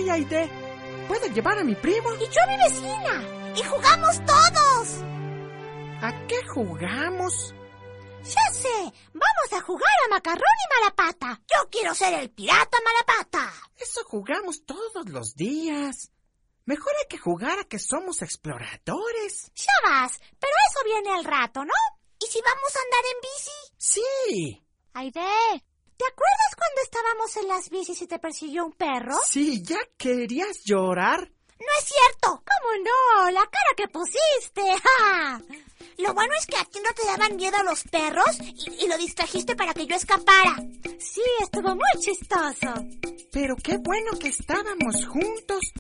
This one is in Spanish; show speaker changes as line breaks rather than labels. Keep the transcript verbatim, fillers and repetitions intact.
Sí, Aide. ¿Puedo llevar a mi primo?
Y yo a mi vecina. Y jugamos todos.
¿A qué jugamos?
Ya sé. Vamos a jugar a macarrón y malapata. Yo quiero ser el pirata malapata.
Eso jugamos todos los días. Mejor hay que jugar a que somos exploradores.
Ya vas, pero eso viene al rato, ¿no? ¿Y si vamos a andar en bici?
Sí.
Aide, ¿te acuerdas cuando estábamos en las bicis y te persiguió un perro?
Sí, ¿ya querías llorar?
No es cierto. ¿Cómo no? La cara que pusiste. ¡Ja! Lo bueno es que a ti no te daban miedo los perros y, y lo distrajiste para que yo escapara. Sí, estuvo muy chistoso.
Pero qué bueno que estábamos juntos.